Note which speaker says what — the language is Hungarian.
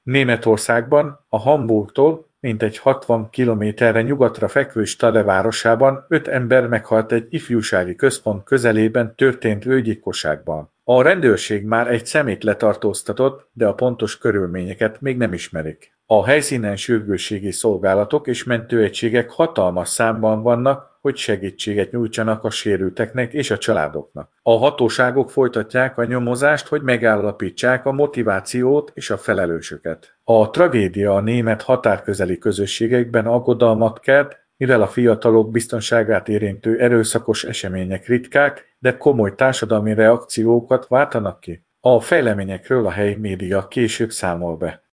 Speaker 1: Németországban, a Hamburgtól mintegy 60 kilométerre nyugatra fekvő Stade városában 5 ember meghalt egy ifjúsági központ közelében történt vőgyilkosságban. A rendőrség már egy személyt letartóztatott, de a pontos körülményeket még nem ismerik. A helyszínen sürgősségi szolgálatok és mentőegységek hatalmas számban vannak, hogy segítséget nyújtsanak a sérülteknek és a családoknak. A hatóságok folytatják a nyomozást, hogy megállapítsák a motivációt és a felelősöket. A tragédia a német határközeli közösségekben aggodalmat kelt, mivel a fiatalok biztonságát érintő erőszakos események ritkák, de komoly társadalmi reakciókat váltanak ki. A fejleményekről a helyi média később számol be.